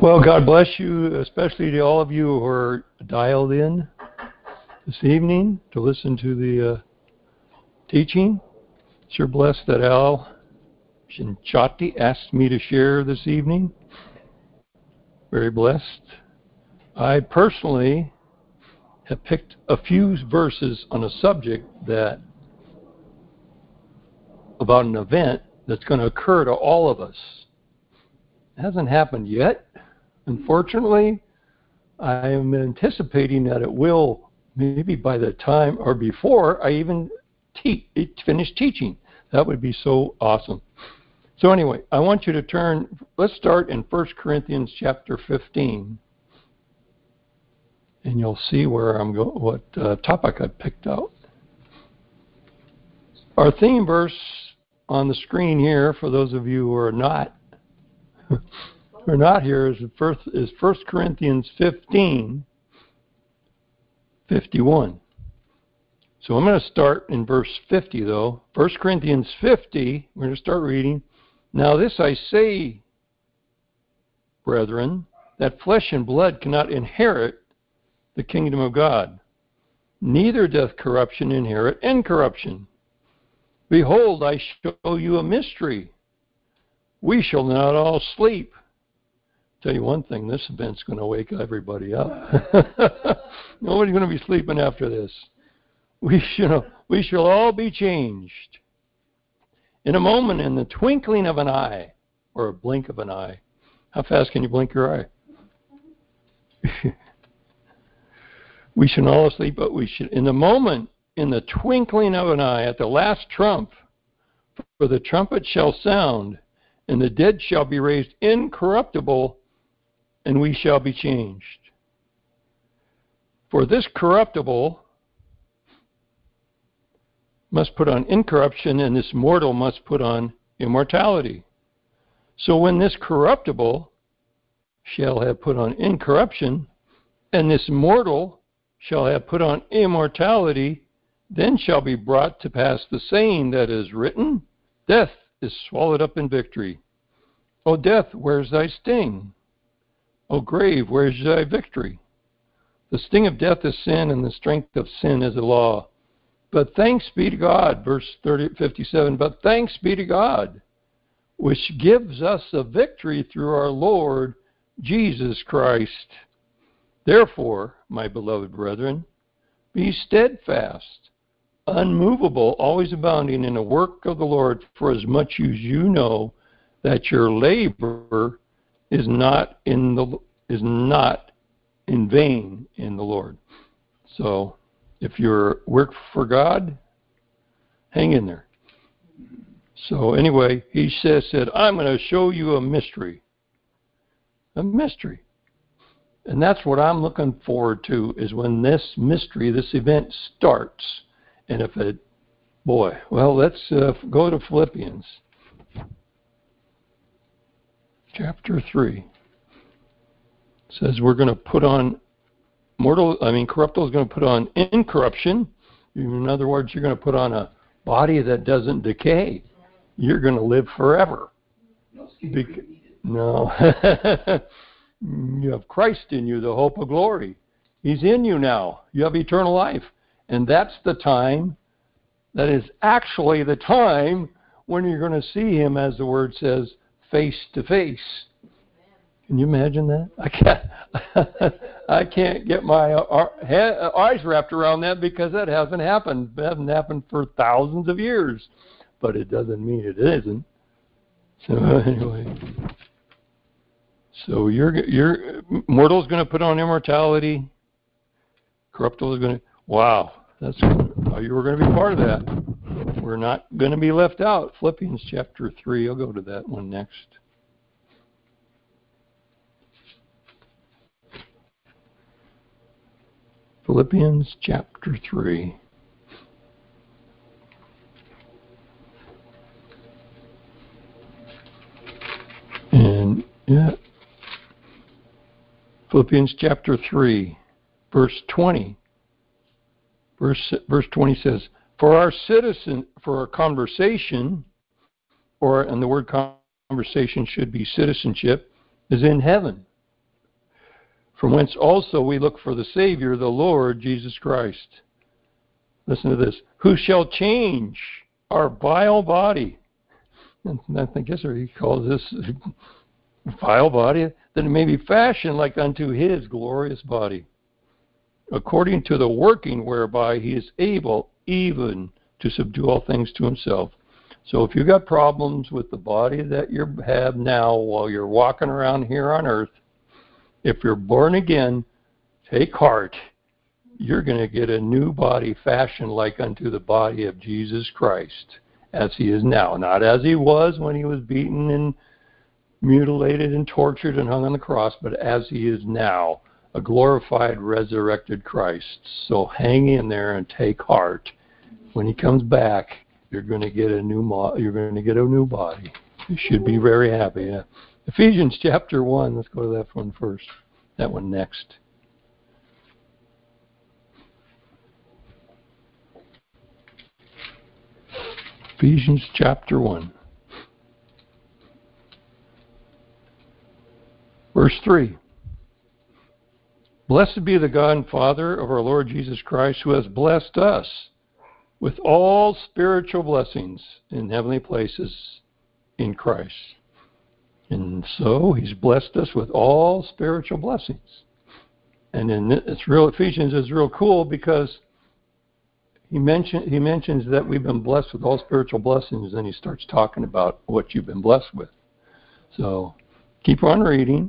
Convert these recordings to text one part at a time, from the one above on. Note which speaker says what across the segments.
Speaker 1: Well, God bless you, especially to all of you who are dialed in this evening to listen to the teaching. Sure blessed that Al Shinchati asked me to share this evening. Very blessed. I personally have picked a few verses on a subject that about an event that's going to occur to all of us. It hasn't happened yet. Unfortunately, I am anticipating that it will, maybe by the time or before I even finish teaching. That would be so awesome. So anyway, I want you to turn, let's start in 1 Corinthians chapter 15. And you'll see where I'm going, what topic I picked out. Our theme verse on the screen here, for those of you who are not here, is 1 Corinthians 15, 51. So I'm going to start in verse 50, though. 1 Corinthians 50, we're going to start reading. Now this I say, brethren, that flesh and blood cannot inherit the kingdom of God, neither doth corruption inherit incorruption. Behold, I show you a mystery. We shall not all sleep. Tell you one thing, this event's going to wake everybody up. Nobody's going to be sleeping after this. We shall all be changed. In a moment, in the twinkling of an eye, or a blink of an eye. How fast can you blink your eye? We shall all sleep, but we should, in the moment, in the twinkling of an eye, at the last trump, for the trumpet shall sound, and the dead shall be raised incorruptible, and we shall be changed. For this corruptible must put on incorruption, and this mortal must put on immortality. So when this corruptible shall have put on incorruption, and this mortal shall have put on immortality, then shall be brought to pass the saying that is written, Death is swallowed up in victory. O death, where's thy sting? O grave, where's thy victory? The sting of death is sin, and the strength of sin is the law. But thanks be to God, verse 57, but thanks be to God, which gives us a victory through our Lord Jesus Christ. Therefore, my beloved brethren, be steadfast, unmovable, always abounding in the work of the Lord, for as much as you know that your labor is not in vain in the Lord. So, if you're work for God, hang in there. So anyway, he said, I'm going to show you a mystery. A mystery. And that's what I'm looking forward to, is when this mystery, this event starts. And if it, let's go to Philippians. Chapter 3. It says we're going to put on corruptible is going to put on incorruption. In other words, you're going to put on a body that doesn't decay. You're going to live forever. No. You have Christ in you, the hope of glory. He's in you now. You have eternal life. And that's the time, that is actually the time when you're going to see him, as the word says, face to face. Can you imagine that? I can't get my eyes wrapped around that, because that hasn't happened. It hasn't happened for thousands of years. But it doesn't mean it isn't. So anyway. So your mortal's going to put on immortality. Corruptible is going to. Wow, you were going to be part of that. We're not going to be left out. Philippians chapter 3. I'll go to that one next. Philippians chapter 3. And Philippians chapter 3, verse 20. Verse 20 says, for our conversation, and the word conversation should be citizenship, is in heaven. from whence also we look for the Savior, the Lord Jesus Christ. Listen to this. Who shall change our vile body? And I guess he calls this vile body, that it may be fashioned like unto his glorious body, according to the working whereby he is able even to subdue all things to himself. So if you got problems with the body that you have now while you're walking around here on earth, if you're born again, take heart. You're going to get a new body fashioned like unto the body of Jesus Christ, as he is now. Not as he was when he was beaten and mutilated and tortured and hung on the cross, but as he is now, a glorified, resurrected Christ. So hang in there and take heart. When he comes back, you're going to get a new body. You should be very happy. Yeah. Ephesians chapter 1. Let's go to that one first. That one next. Ephesians chapter 1. Verse 3. Blessed be the God and Father of our Lord Jesus Christ, who has blessed us with all spiritual blessings in heavenly places in Christ. And so he's blessed us with all spiritual blessings. And in Ephesians is real cool because he mentions that we've been blessed with all spiritual blessings, and he starts talking about what you've been blessed with. So keep on reading.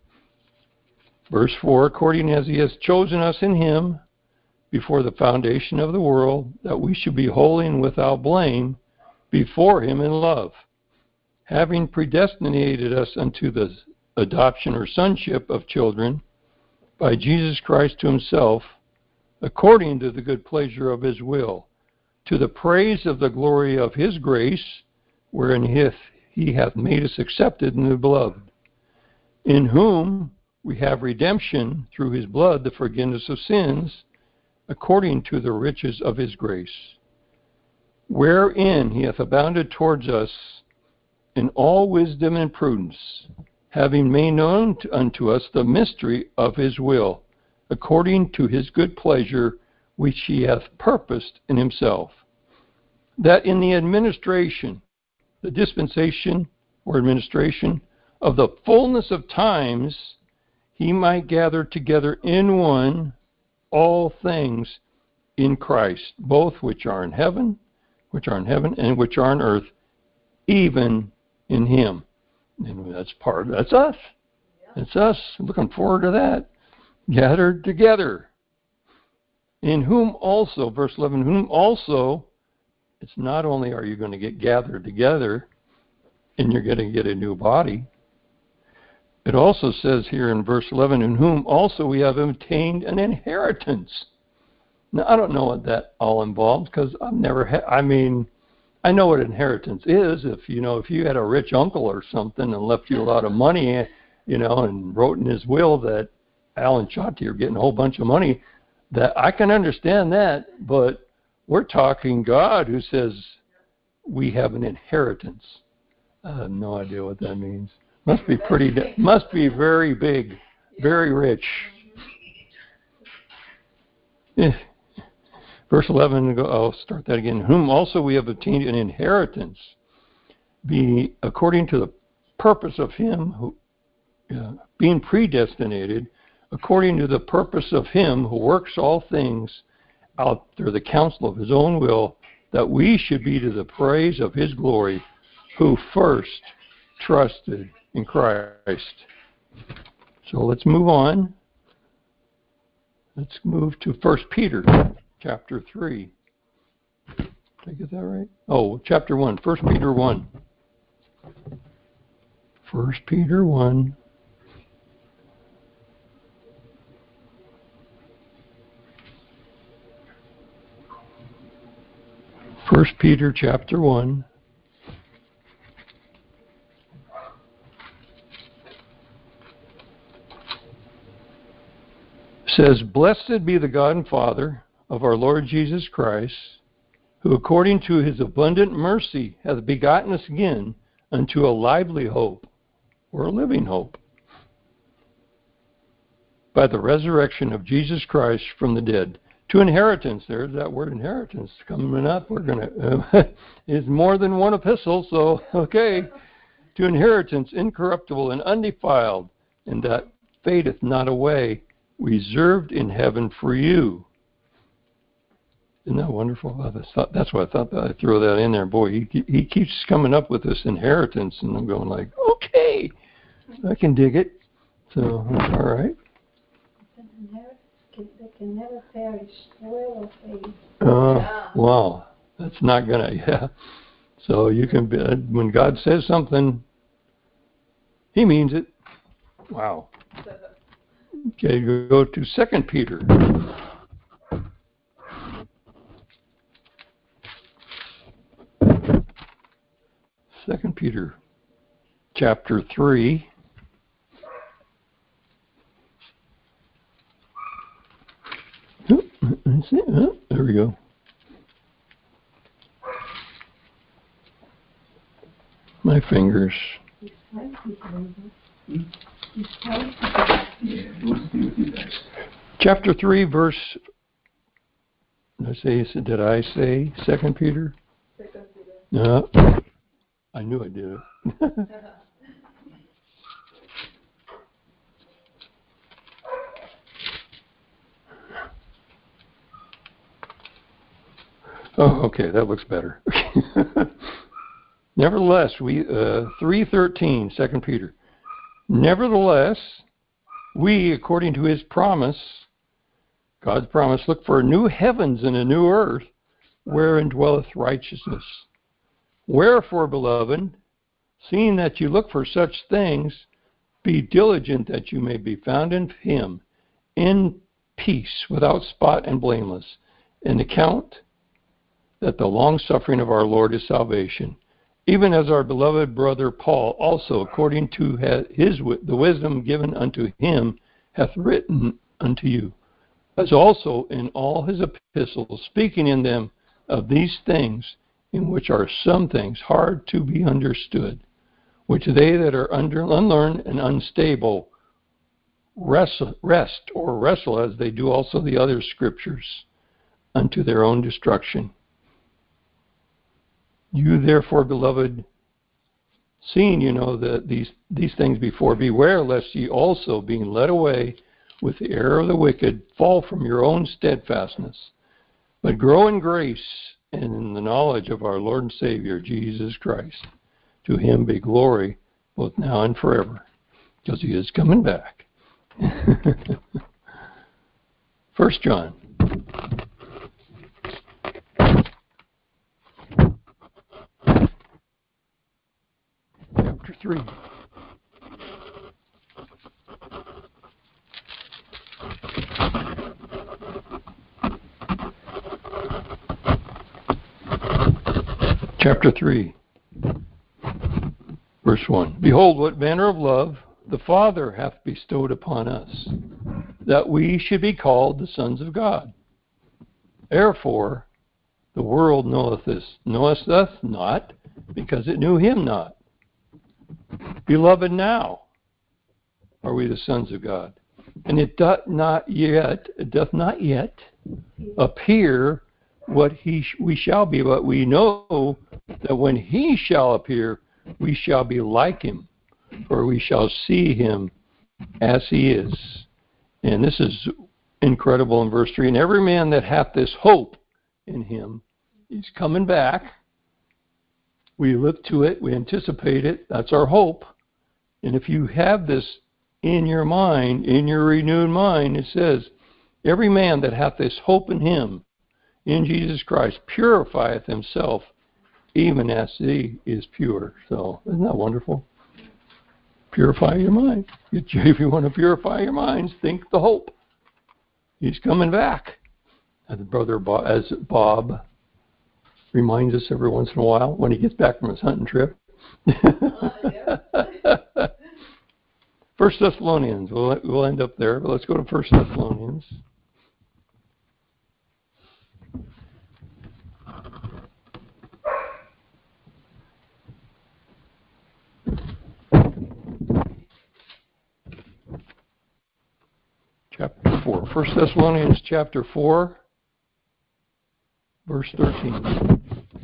Speaker 1: Verse 4, according as he has chosen us in him before the foundation of the world, that we should be holy and without blame before him in love, having predestinated us unto the adoption or sonship of children by Jesus Christ to himself, according to the good pleasure of his will, to the praise of the glory of his grace, wherein he hath made us accepted in the beloved, in whom we have redemption through his blood, the forgiveness of sins, according to the riches of his grace, wherein he hath abounded towards us in all wisdom and prudence, having made known unto us the mystery of his will, according to his good pleasure, which he hath purposed in himself, that in the administration, the dispensation or administration of the fullness of times, he might gather together in one all things in Christ, both which are in heaven and which are on earth, even in him. And that's us. It's us. Looking forward to that. Gathered together. In whom also, verse 11, whom also, it's not only are you going to get gathered together and you're going to get a new body, it also says here in verse 11, in whom also we have obtained an inheritance. Now, I don't know what that all involves because I've never had, I know what inheritance is. If you had a rich uncle or something and left you a lot of money, and wrote in his will that Alan Shotty, you're getting a whole bunch of money, that I can understand that, but we're talking God who says we have an inheritance. I have no idea what that means. Must be very big, very rich. Verse 11, I'll start that again. Whom also we have obtained an inheritance, be according to the purpose of him who, being predestinated, according to the purpose of him who works all things out through the counsel of his own will, that we should be to the praise of his glory, who first trusted in Christ. So let's move on. Let's move to 1 Peter chapter 3. Did I get that right? Oh, chapter 1. 1 Peter 1. 1 Peter 1. First Peter chapter 1. Says, blessed be the God and Father of our Lord Jesus Christ, who according to his abundant mercy hath begotten us again unto a lively hope, or a living hope, by the resurrection of Jesus Christ from the dead. To inheritance, there's that word inheritance coming up. We're going to, it's more than one epistle, so okay. To inheritance incorruptible and undefiled, and that fadeth not away, reserved in heaven for you. Isn't that wonderful? That's why I thought that I'd throw that in there. Boy, he keeps coming up with this inheritance, and I'm going like, okay, I can dig it. So, all right.
Speaker 2: They can never perish, spoil or fade.
Speaker 1: Wow, that's not gonna, yeah. So you can be, when God says something, He means it. Wow. Okay, go to 2 Peter. 2 Peter, chapter 3. There we go. My fingers. Chapter 3, verse. Did I say 2 Peter? No. I knew I did it. Oh, okay, that looks better. Nevertheless, 3:13, 2 Peter. Nevertheless, we, according to His promise, God's promise, look for new heavens and a new earth, wherein dwelleth righteousness. Wherefore, beloved, seeing that you look for such things, be diligent that you may be found in Him, in peace, without spot and blameless, and account that the long-suffering of our Lord is salvation, even as our beloved brother Paul also, according to the wisdom given unto him, hath written unto you, as also in all his epistles, speaking in them of these things, in which are some things hard to be understood, which they that are unlearned and unstable wrestle as they do also the other scriptures, unto their own destruction. You therefore, beloved, seeing you know that these things before, beware lest ye also, being led away with the error of the wicked, fall from your own steadfastness, but grow in grace and in the knowledge of our Lord and Savior, Jesus Christ. To Him be glory, both now and forever, because He is coming back. 1 John. Chapter 3. Chapter 3, verse 1. Behold, what manner of love the Father hath bestowed upon us, that we should be called the sons of God. Therefore, the world knoweth us not, because it knew Him not. Beloved, now are we the sons of God, and it doth not yet appear what we shall be, but we know that when He shall appear, we shall be like Him, for we shall see Him as He is. And this is incredible in verse 3. And every man that hath this hope in Him, He's coming back. We look to it, we anticipate it, that's our hope. And if you have this in your mind, in your renewed mind, it says, every man that hath this hope in Him, in Jesus Christ, purifieth himself, even as He is pure. So, isn't that wonderful? Purify your mind. If you want to purify your minds, think the hope. He's coming back. As Bob reminds us every once in a while when he gets back from his hunting trip. 1 Thessalonians. We'll end up there, but let's go to 1 Thessalonians. chapter 4. 1 Thessalonians chapter 4, verse 13.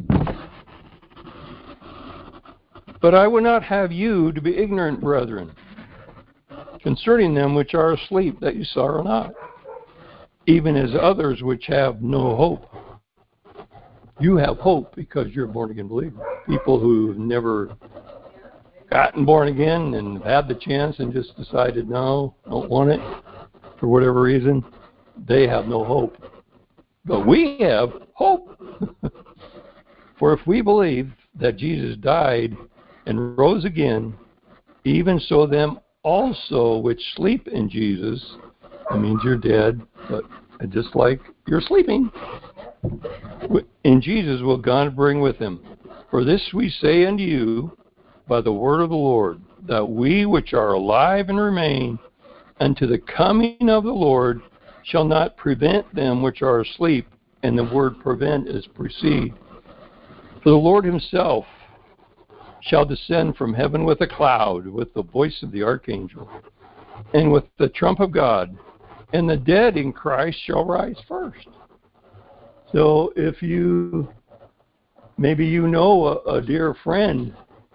Speaker 1: But I would not have you to be ignorant, brethren, concerning them which are asleep, that you sorrow not, even as others which have no hope. You have hope because you're a born-again believer. People who've never gotten born again and had the chance and just decided, no, don't want it, for whatever reason, they have no hope. But we have hope. For if we believe that Jesus died and rose again, even so them also which sleep in Jesus, that means you're dead, but just like you're sleeping, in Jesus will God bring with him. For this we say unto you by the word of the Lord, that we which are alive and remain unto the coming of the Lord shall not prevent them which are asleep. And the word prevent is precede. For the Lord himself shall descend from heaven with a cloud, with the voice of the archangel, and with the trump of God, and the dead in Christ shall rise first. So if you, maybe you know a dear friend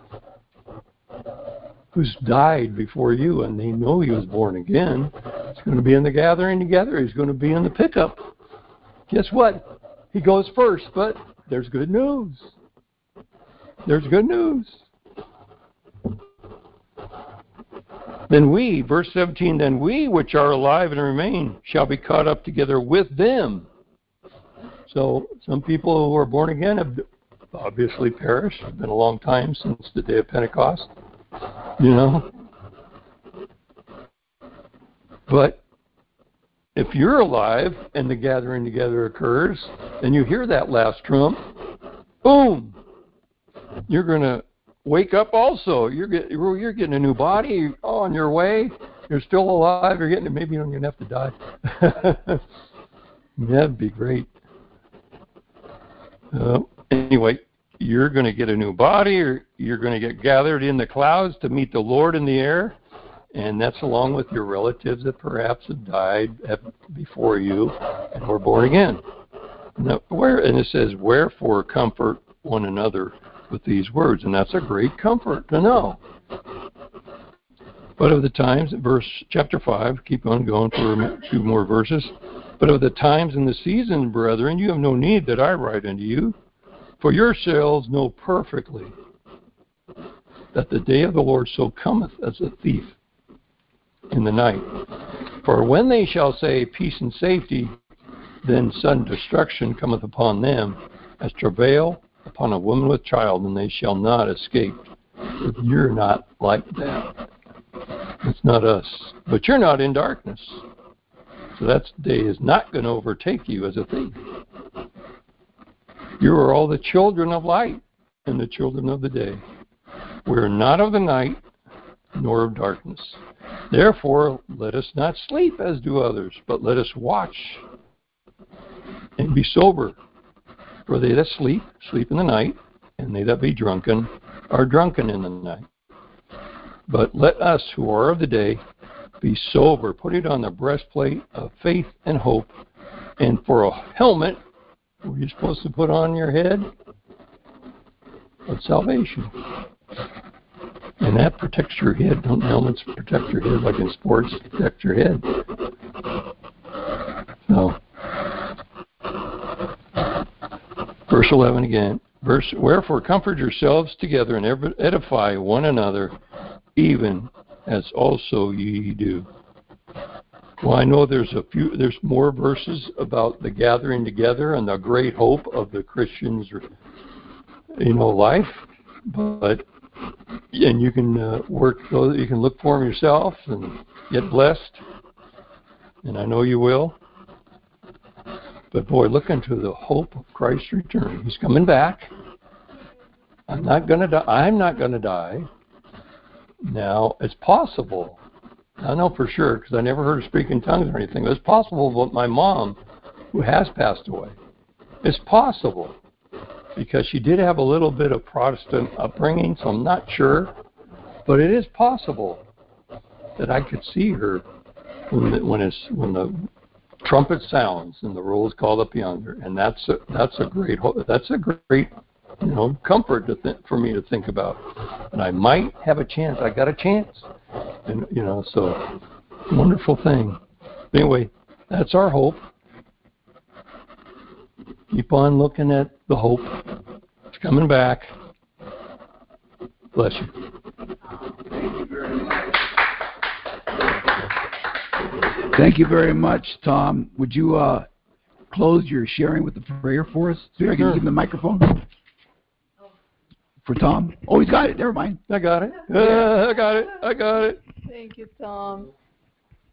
Speaker 1: who's died before you, and they know he was born again, he's going to be in the gathering together, he's going to be in the pickup. Guess what? He goes first, but there's good news. There's good news. Then we, verse 17, then we which are alive and remain shall be caught up together with them. So some people who are born again have obviously perished. It's been a long time since the day of Pentecost, you know. But if you're alive and the gathering together occurs, and you hear that last trump, boom, you're going to wake up also. You're getting a new body on your way. You're still alive. You're getting it. Maybe you don't even have to die. That'd be great. Anyway, you're going to get a new body, or you're going to get gathered in the clouds to meet the Lord in the air, and that's along with your relatives that perhaps have died before you and were born again. Now, and it says, wherefore comfort one another with these words, and that's a great comfort to know. But of the times, chapter 5, keep on going for a few more verses. But of the times and the season, brethren, you have no need that I write unto you, for yourselves know perfectly that the day of the Lord so cometh as a thief in the night. For when they shall say peace and safety, then sudden destruction cometh upon them, as travail upon a woman with child, and they shall not escape. But you're not like that. It's not us. But you're not in darkness. So that day is not going to overtake you as a thief. You are all the children of light and the children of the day. We are not of the night, nor of darkness. Therefore, let us not sleep as do others, but let us watch and be sober. For they that sleep, sleep in the night, and they that be drunken, are drunken in the night. But let us who are of the day be sober, put it on the breastplate of faith and hope, and for a helmet, what are you supposed to put on your head? Of salvation. And that protects your head. Don't helmets protect your head like in sports? Protect your head. So, verse 11 again. Wherefore comfort yourselves together and edify one another, even as also ye do. Well, I know there's more verses about the gathering together and the great hope of the Christians, life, but and you can you can look for them yourself and get blessed, and I know you will. But boy, look into the hope of Christ's return. He's coming back. I'm not going to die. Now, it's possible. I know for sure because I never heard her speak in tongues or anything. It's possible that my mom, who has passed away, it's possible because she did have a little bit of Protestant upbringing, so I'm not sure. But it is possible that I could see her when the trumpet sounds and the roll is called up yonder, and that's a great comfort for me to think about, and I might have a chance. I got a chance, and so wonderful thing. Anyway, that's our hope. Keep on looking at the hope. It's coming back. Bless you.
Speaker 3: Thank you very much, Tom. Would you close your sharing with the prayer for us? So I can give him the microphone for Tom. Oh, he's got it. Never mind.
Speaker 1: I got it. I got it.
Speaker 4: Thank you, Tom.